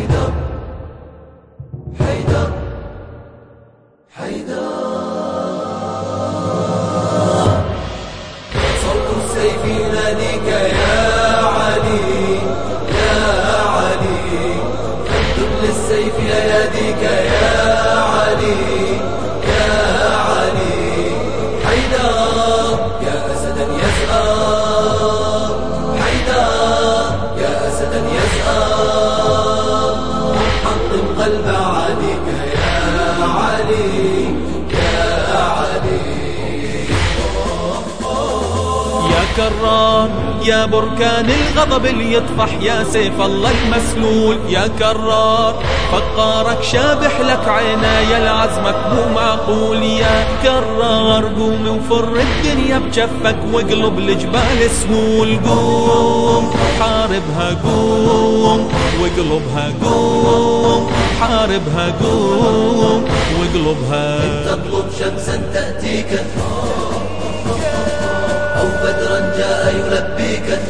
حيدر حيدر حيدر. صوت السيف يناديك يا علي يا علي، فاكتب للسيف أياديك يا علي يا علي. حيدر يا أسدا يزهر، حيدر يا أسدا يزهر، حطم قلب عاديك يا علي يا علي. يا كرار يا بركان الغضب اللي يطفح، يا سيف الله المسلول يا كرار، فقارك شابح لك عيناي العزمك مو معقول. يا كرار قوم وفر الدنيا بجفك واقلب الجبال سهول. قوم حاربها قوم واقلبها، قوم حاربها قوم واقلبها. تطلب شمسا تأتيك أو بدرا جاء يلبيك،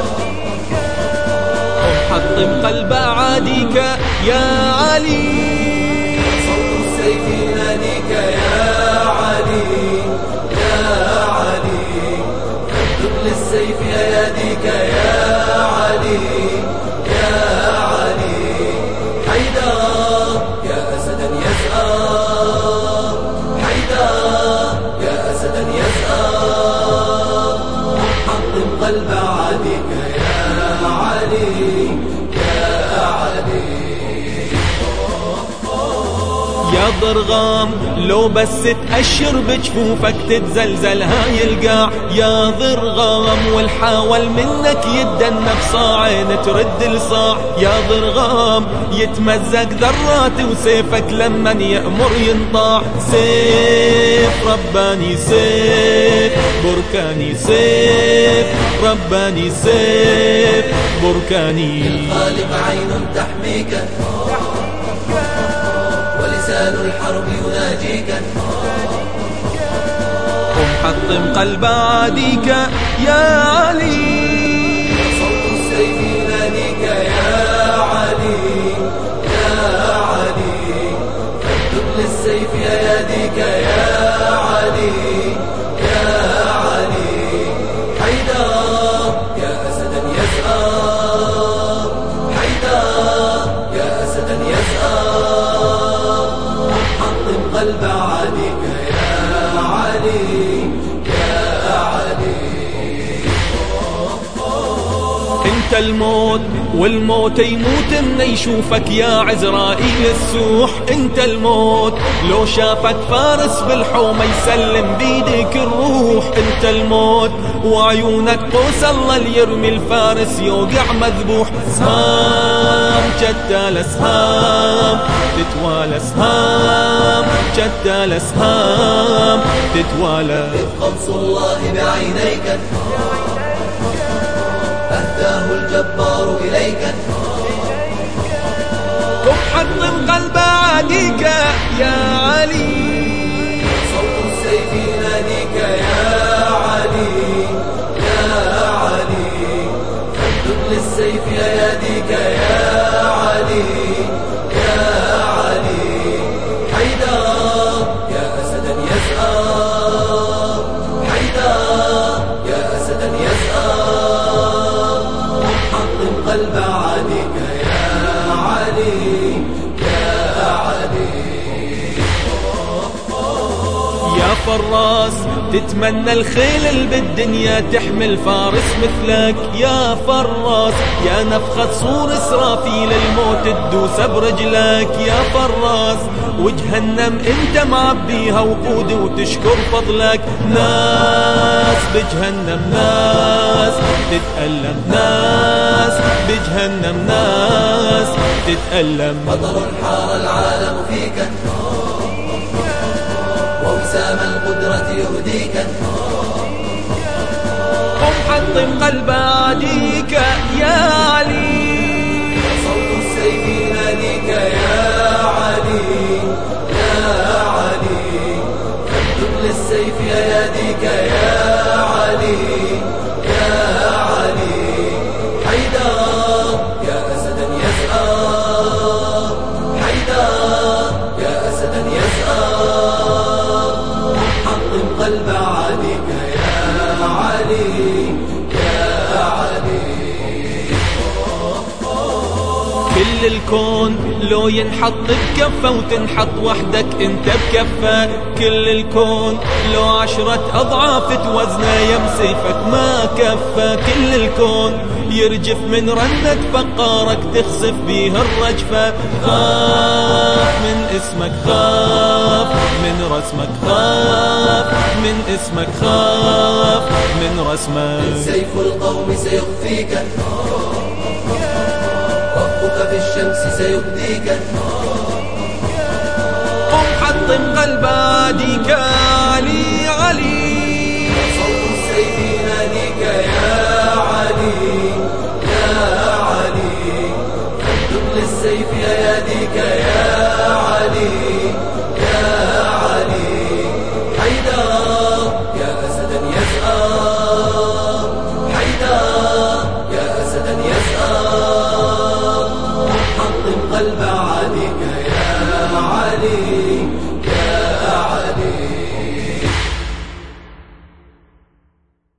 حطم قلب عاديك يا علي. صوت السيف يناديك يا علي يا علي، فاكتب للسيف أياديك يا علي يا علي. حيدر يا أسدا يزهر، حيدر يا أسدا يزهر، حطم قلب عاديك يا علي يا علي. يا ضرغام لو بس تأشر بجفوفك تتزلزل هاي القاع. يا ضرغام والحاول منك يتدنى بصاعين ترد الصاع. يا ضرغام يتمزق ذراتي وسيفك لمن يأمر ينطاع. سيف رباني سيف بركاني، سيف رباني سيف بركاني. للخالق عين تحميك ولسان الحرب يناجيك، قم حطم قلب عاديك يا علي. صوت السيف يناديك يا علي يا علي، فاكتب للسيف أياديك يا علي يا علي. حيدر يا أسدا يزهر، حيدر يا أسدا يزهر، حطم قلب عاديك يا علي يا علي. انت الموت والموت يموت من يشوفك يا عزرائيل السوح. انت الموت لو شافك فارس بالحومة يسلم بيدك الروح. انت الموت وعيونك قوس الله اللي يرمي الفارس يوقع مذبوح. سهام جدال سهام تتوالى، سهام جدال سهام تتوالى. قمص الله بعينيك أهداه الجبار إليك، قم حطم قلب عاديك يا علي. صوت السيف يناديك يا علي يا علي، فاكتب للسيف أياديك يا علي يا علي. حيدر يا أسدا يزهر، حيدر يا أسدا يزهر، حطم قلب عاديك يا علي يا علي. يا فراس تتمنى الخيل اللي بالدنيا تحمل فارس مثلك. يا فراس يا نفخة صور إسرافيل الموت تدوس برجلك. يا فراس وجهنم انت معبيها وقود وتشكر فضلك. ناس بجهنم ناس تتألم، ناس بجهنم ناس تتألم. مطر حار العالم فيك ووسام القدرة يهديك، قم حطم قلب عاديك يا علي. صوت السيف يناديك يا علي يا علي، فاكتب للسيف أياديك يا علي يا علي. حيدر يا أسدا يزهر، كل الكون لو ينحط بكفة وتنحط وحدك انت بكفة، كل الكون لو 10 أضعاف توزنه يمسيفك ما كفة، كل الكون يرجف من رنة فقارك تخسف بيها الرجفة. خاف من اسمك، خاف من رسمك، خاف من اسمك، خاف من رسمك. سيف القوم سيخفيك، ربك في الشمس سيبديك. قم حطم قلب عاديك علي علي، صوت السيف يناديك يا علي يا علي، اكتب للسيف يناديك يا علي يا علي. حيدر يا أسدا يزأر، حيدر يا أسدا يزأر، حطم قلب عاديك يا علي